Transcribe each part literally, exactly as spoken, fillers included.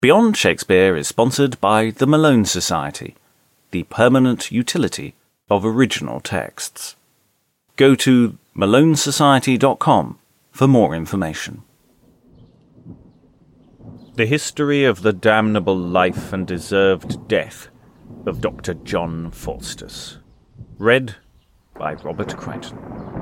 Beyond Shakespeare is sponsored by the Malone Society, the permanent utility of original texts. Go to malone society dot com for more information. The History of the Damnable Life and Deserved Death of Doctor John Faustus. Read by Robert Crichton.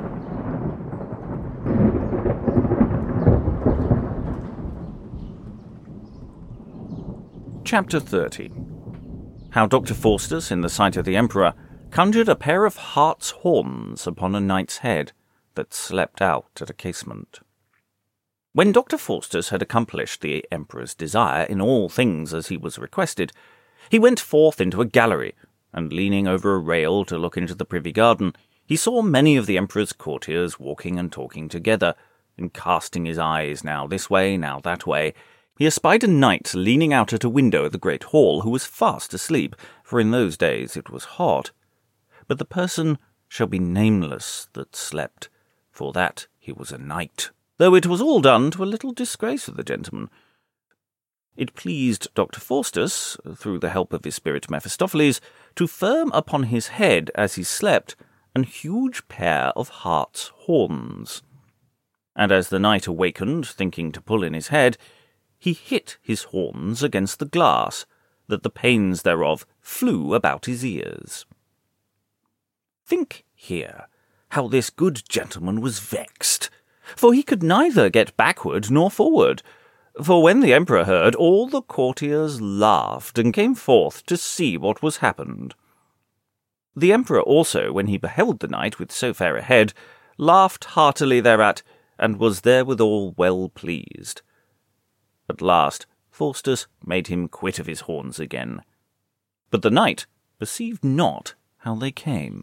Chapter thirty. How Doctor Faustus, in the sight of the Emperor, conjured a pair of hart's horns upon a knight's head that slept out at a casement. When Doctor Faustus had accomplished the Emperor's desire in all things as he was requested, he went forth into a gallery, and leaning over a rail to look into the privy garden, he saw many of the Emperor's courtiers walking and talking together, and casting his eyes now this way, now that way, he espied a knight leaning out at a window of the great hall, who was fast asleep, for in those days it was hot. But the person shall be nameless that slept, for that he was a knight, though it was all done to a little disgrace of the gentleman. It pleased Doctor Faustus, through the help of his spirit Mephistopheles, to firm upon his head as he slept an huge pair of hart's horns. And as the knight awakened, thinking to pull in his head, he hit his horns against the glass, that the panes thereof flew about his ears. Think here how this good gentleman was vexed, for he could neither get backward nor forward. For when the Emperor heard, all the courtiers laughed, and came forth to see what was happened. The Emperor also, when he beheld the knight with so fair a head, laughed heartily thereat, and was therewithal well pleased. At last Faustus made him quit of his horns again. But the knight perceived not how they came.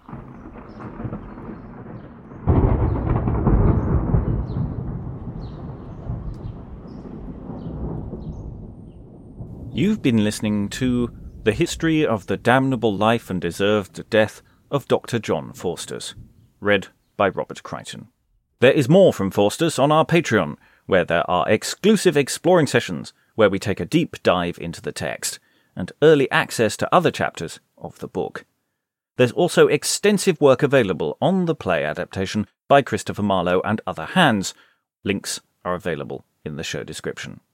You've been listening to The History of the Damnable Life and Deserved Death of Doctor John Faustus, read by Robert Crichton. There is more from Faustus on our Patreon, where there are exclusive exploring sessions where we take a deep dive into the text, and early access to other chapters of the book. There's also extensive work available on the play adaptation by Christopher Marlowe and other hands. Links are available in the show description.